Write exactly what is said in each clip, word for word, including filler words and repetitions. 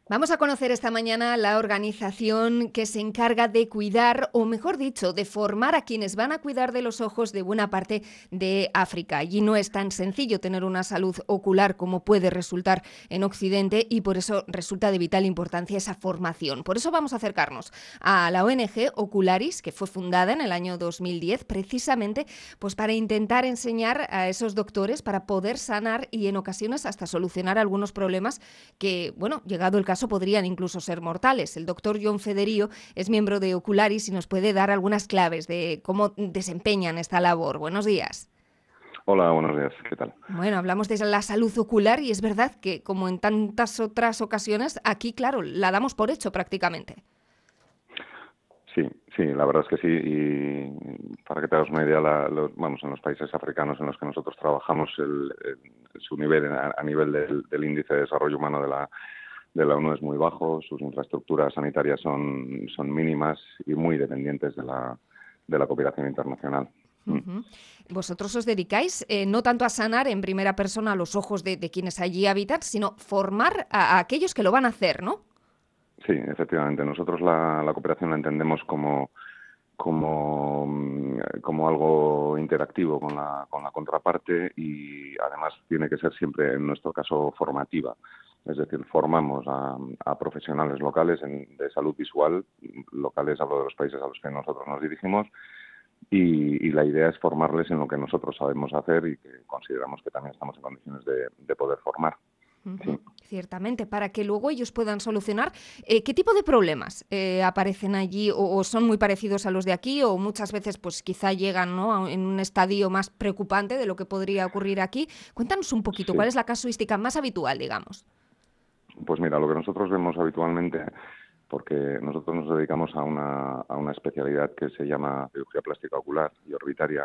Vamos a conocer esta mañana la organización que se encarga de cuidar, o mejor dicho, de formar a quienes van a cuidar de los ojos de buena parte de África. Allí no es tan sencillo tener una salud ocular como puede resultar en Occidente y por eso resulta de vital importancia esa formación. Por eso vamos a acercarnos a la O N G Ocularis, que fue fundada en el año dos mil diez, precisamente pues para intentar enseñar a esos doctores para poder sanar y en ocasiones hasta solucionar algunos problemas que, bueno, llegado el caso, podrían incluso ser mortales. El doctor John Federio es miembro de Ocularis y nos puede dar algunas claves de cómo desempeñan esta labor. Buenos días. Hola, buenos días. ¿Qué tal? Bueno, hablamos de la salud ocular y es verdad que, como en tantas otras ocasiones, aquí, claro, la damos por hecho prácticamente. Sí, sí, la verdad es que sí. Y para que te hagas una idea, la, los, vamos, en los países africanos en los que nosotros trabajamos, el, el, su nivel a, a nivel del, del índice de desarrollo humano de la de la ONU es muy bajo, sus infraestructuras sanitarias son, son mínimas y muy dependientes de la, de la cooperación internacional. Uh-huh. Vosotros os dedicáis eh, no tanto a sanar en primera persona los ojos de, de quienes allí habitan, sino formar a, a aquellos que lo van a hacer, ¿no? Sí, efectivamente. Nosotros la, la cooperación la entendemos como, como, como algo interactivo con la, con la contraparte y además tiene que ser siempre, en nuestro caso, formativa. Es decir, formamos a, a profesionales locales en, de salud visual, locales hablo de los países a los que nosotros nos dirigimos, y, y la idea es formarles en lo que nosotros sabemos hacer y que consideramos que también estamos en condiciones de, de poder formar. Uh-huh. Sí. Ciertamente, para que luego ellos puedan solucionar. Eh, ¿Qué tipo de problemas eh, aparecen allí o, o son muy parecidos a los de aquí o muchas veces pues quizá llegan, ¿no?, a, en un estadio más preocupante de lo que podría ocurrir aquí? Cuéntanos un poquito, Sí. ¿cuál es la casuística más habitual, digamos? Pues mira, lo que nosotros vemos habitualmente, porque nosotros nos dedicamos a una, a una especialidad que se llama cirugía plástica ocular y orbitaria,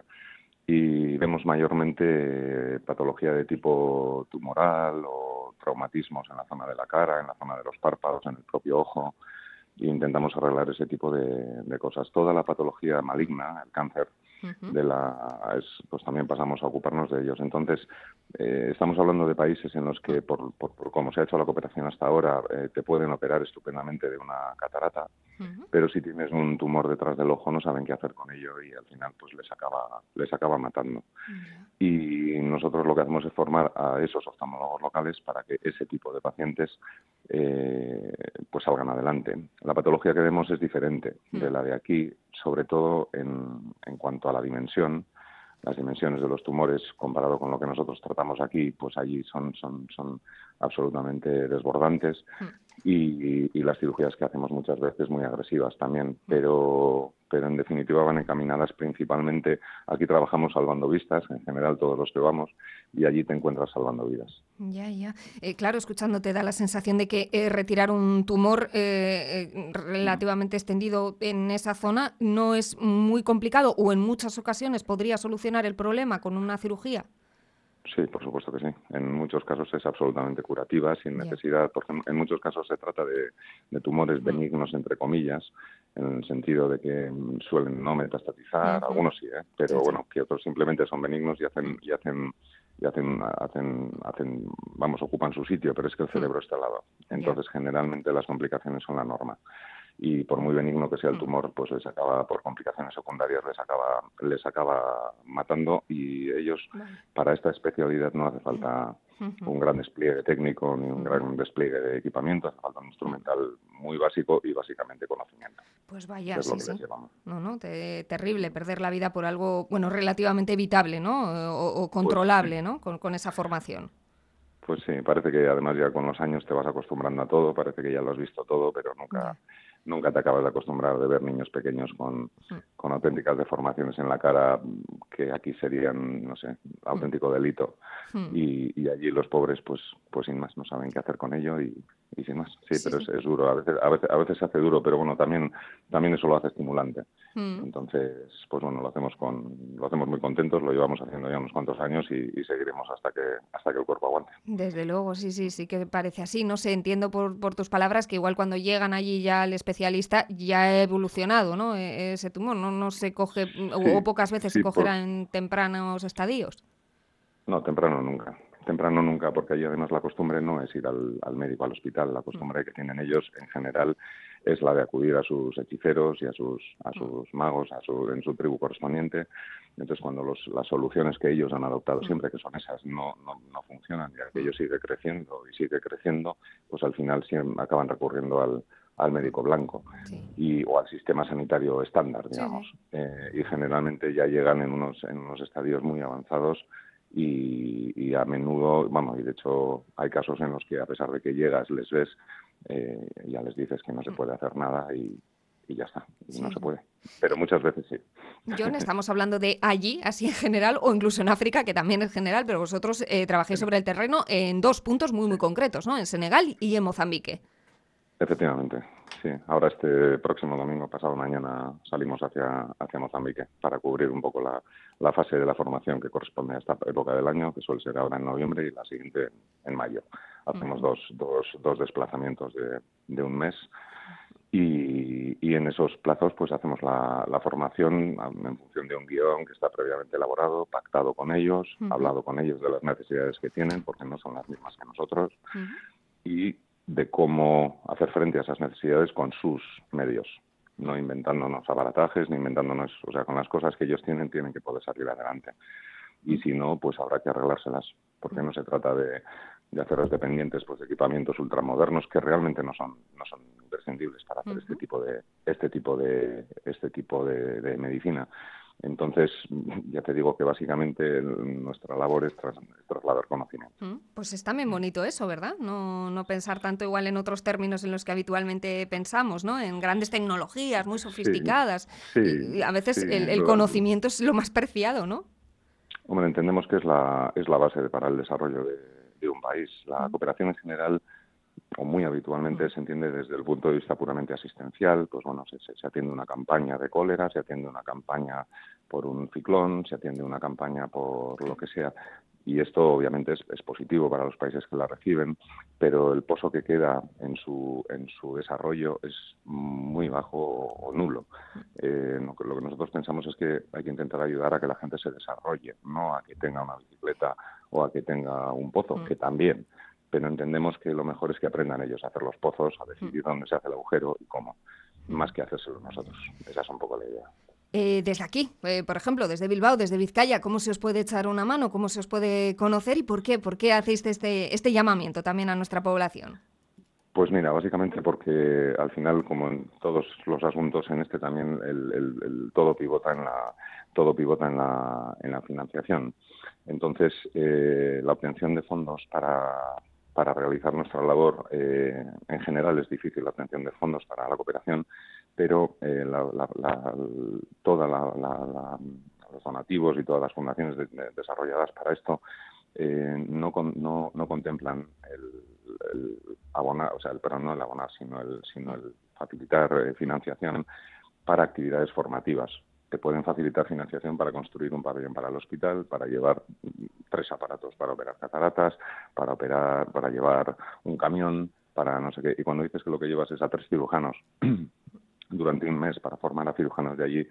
y vemos mayormente patología de tipo tumoral o traumatismos en la zona de la cara, en la zona de los párpados, en el propio ojo, e intentamos arreglar ese tipo de, de cosas. Toda la patología maligna, el cáncer, Uh-huh. de la es, pues también pasamos a ocuparnos de ellos. Entonces, eh, estamos hablando de países en los que, por, por, por cómo se ha hecho la cooperación hasta ahora, eh, te pueden operar estupendamente de una catarata, Uh-huh. pero si tienes un tumor detrás del ojo no saben qué hacer con ello y al final pues les acaba les acaba matando. Yeah. Y nosotros lo que hacemos es formar a esos oftalmólogos locales para que ese tipo de pacientes eh, pues salgan adelante. La patología que vemos es diferente de la de aquí, sobre todo en, en cuanto a la dimensión. Las dimensiones de los tumores comparado con lo que nosotros tratamos aquí, pues allí son, son, son absolutamente desbordantes. Y, y las cirugías que hacemos muchas veces muy agresivas también, pero, pero en definitiva van encaminadas principalmente, aquí trabajamos salvando vistas, en general todos los que vamos, y allí te encuentras salvando vidas. Ya, ya. Eh, claro, escuchándote da la sensación de que eh, retirar un tumor eh, eh, relativamente extendido en esa zona no es muy complicado o en muchas ocasiones podría solucionar el problema con una cirugía. Sí, por supuesto que sí. En muchos casos es absolutamente curativa, sin Ya. necesidad, porque en muchos casos se trata de, de tumores benignos, entre comillas, en el sentido de que mm, suelen no metastatizar, Ujú. algunos sí, ¿eh? Pero Sí, sí. bueno, que otros simplemente son benignos y hacen, y hacen, y hacen, hacen, hacen, vamos, ocupan su sitio, pero es que el cerebro está al lado. Entonces, generalmente las complicaciones son la norma. Y por muy benigno que sea el tumor, pues les acaba, por complicaciones secundarias, les acaba, les acaba matando, y ellos, Vaya. para esta especialidad no hace falta Ujú. un gran despliegue técnico ni un Ujú. gran despliegue de equipamiento, hace falta un instrumental muy básico y básicamente conocimiento, Pues que vaya, es lo sí, que les sí. llevamos. No, no, te- terrible perder la vida por algo, bueno, relativamente evitable, ¿no? O, o Pues sí, controlable, ¿no? Con, con esa formación. pues sí, parece que además ya con los años te vas acostumbrando a todo, parece que ya lo has visto todo, pero nunca Ya. nunca te acabas de acostumbrar de ver niños pequeños con, Mm. con auténticas deformaciones en la cara que aquí serían, no sé, auténtico delito. Mm. Y, y allí los pobres, pues pues sin más, no saben qué hacer con ello y, y sin más. Sí, Sí, pero es, sí. es duro, a veces, a veces a veces se hace duro, pero bueno, también también eso lo hace estimulante. Mm. Entonces, pues bueno, lo hacemos con lo hacemos muy contentos, lo llevamos haciendo ya unos cuantos años y, y seguiremos hasta que hasta que el cuerpo aguante. Desde luego, sí, sí, sí que parece así. No sé, entiendo por, por tus palabras que igual cuando llegan allí ya el especialista ya ha evolucionado, ¿no? E- ese tumor no, no se coge o, o Sí, pocas veces se sí, por, cogerá en tempranos estadios. no, temprano nunca. temprano nunca, porque allí además la costumbre no es ir al, al médico, al hospital. La costumbre que tienen ellos en general es la de acudir a sus hechiceros y a sus a sus magos, a su, en su tribu correspondiente. Entonces, cuando los, las soluciones que ellos han adoptado siempre, que son esas, no, no, no funcionan, y aquello sigue creciendo y sigue creciendo, pues al final siempre acaban recurriendo al, al médico blanco Sí. y o al sistema sanitario estándar, Sí, digamos. sí. Eh, y generalmente ya llegan en unos, en unos estadios muy avanzados. Y, y a menudo, vamos, y de hecho hay casos en los que a pesar de que llegas, les ves, eh, ya les dices que no se puede hacer nada y, y ya está, y no Sí. se puede. Pero muchas veces sí. John, estamos hablando de allí, así en general, o incluso en África, que también es general, pero vosotros eh, trabajáis sobre el terreno en dos puntos muy, muy concretos, ¿no? En Senegal y en Mozambique. Efectivamente, sí. Ahora este próximo domingo, pasado mañana, salimos hacia, hacia Mozambique para cubrir un poco la, la fase de la formación que corresponde a esta época del año, que suele ser ahora en noviembre y la siguiente en mayo. Hacemos Uh-huh. dos, dos, dos desplazamientos de, de un mes y, y en esos plazos pues hacemos la, la formación en función de un guión que está previamente elaborado, pactado con ellos, Uh-huh. hablado con ellos de las necesidades que tienen, porque no son las mismas que nosotros, Uh-huh. y de cómo hacer frente a esas necesidades con sus medios, no inventándonos abaratajes ni inventándonos, o sea, con las cosas que ellos tienen, tienen que poder salir adelante. Y si no, pues habrá que arreglárselas, porque no se trata de, de hacerlos dependientes pues, de equipamientos ultramodernos que realmente no son no son imprescindibles para hacer uh-huh. este tipo de este tipo de este tipo de, de medicina. Entonces, ya te digo que básicamente el, nuestra labor es, tras, es trasladar conocimiento. Pues es también bonito eso, ¿verdad? No, no pensar tanto igual en otros términos en los que habitualmente pensamos, ¿no? En grandes tecnologías muy sofisticadas. Sí, y, y a veces sí, el, el conocimiento es lo más preciado, ¿no? Hombre, entendemos que es la, es la base para el desarrollo de, de un país. La cooperación en general, o muy habitualmente, se entiende desde el punto de vista puramente asistencial. Pues bueno, se, se atiende una campaña de cólera, se atiende una campaña por un ciclón, se atiende una campaña por lo que sea. Y esto obviamente es, es positivo para los países que la reciben, pero el pozo que queda en su, en su desarrollo es muy bajo o nulo. Eh, lo, que, lo que nosotros pensamos es que hay que intentar ayudar a que la gente se desarrolle, no a que tenga una bicicleta o a que tenga un pozo, que también, pero entendemos que lo mejor es que aprendan ellos a hacer los pozos, a decidir dónde se hace el agujero y cómo, más que hacérselo nosotros. Esa es un poco la idea. Eh, desde aquí, eh, por ejemplo, desde Bilbao, desde Vizcaya, ¿cómo se os puede echar una mano? ¿Cómo se os puede conocer? ¿Y por qué? ¿Por qué hacéis este, este llamamiento también a nuestra población? Pues mira, básicamente porque al final, como en todos los asuntos, en este también el, el, el todo pivota en la todo pivota en la, en la financiación. Entonces, eh, la obtención de fondos para para realizar nuestra labor, eh, en general es difícil la obtención de fondos para la cooperación, pero eh, la, la, la, toda la, la, la, los donativos y todas las fundaciones de, de, desarrolladas para esto eh, no, con, no, no contemplan el, el abonar, o sea, el, pero no el abonar, sino el, sino el facilitar eh, financiación para actividades formativas. Te pueden facilitar financiación para construir un pabellón para el hospital, para llevar tres aparatos para operar cataratas, para operar, para llevar un camión, para no sé qué. Y cuando dices que lo que llevas es a tres cirujanos durante un mes para formar a cirujanos de allí,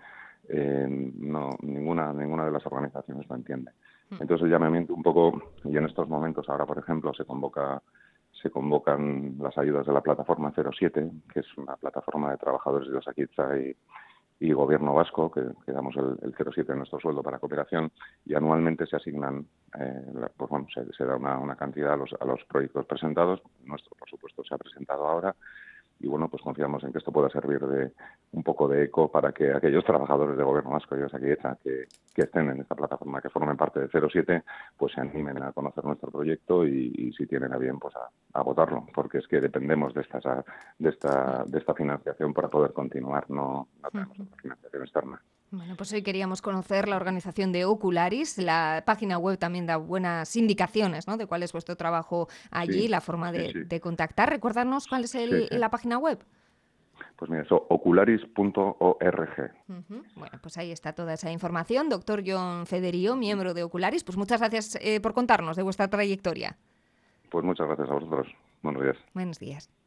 eh, no ninguna ninguna de las organizaciones lo entiende. Entonces el llamamiento un poco, y en estos momentos ahora, por ejemplo, se convoca se convocan las ayudas de la plataforma cero siete, que es una plataforma de trabajadores de Osakidza y y Gobierno vasco, que, que damos el, el cero coma siete de nuestro sueldo para cooperación, y anualmente se asignan, eh, pues bueno, se, se da una, una cantidad a los, a los proyectos presentados. Nuestro, por supuesto, se ha presentado ahora, y bueno, pues confiamos en que esto pueda servir de un poco de eco para que aquellos trabajadores de Gobierno vasco y de Osakidza que, que estén en esta plataforma, que formen parte de cero siete, pues se animen a conocer nuestro proyecto y, y si tienen a bien, pues a, a votarlo, porque es que dependemos de esta, de esta, de esta financiación para poder continuar, no, no tenemos otra financiación externa. Bueno, pues hoy queríamos conocer la organización de Ocularis. La página web también da buenas indicaciones, ¿no?, de cuál es vuestro trabajo allí, Sí, la forma de, sí, sí. de contactar. Recuérdanos cuál es el, Sí, sí. la página web. Pues mira, eso, ocularis punto org. Uh-huh. Bueno, pues ahí está toda esa información. Doctor John Federio, miembro de Ocularis, pues muchas gracias eh, por contarnos de vuestra trayectoria. Pues muchas gracias a vosotros. Buenos días. Buenos días.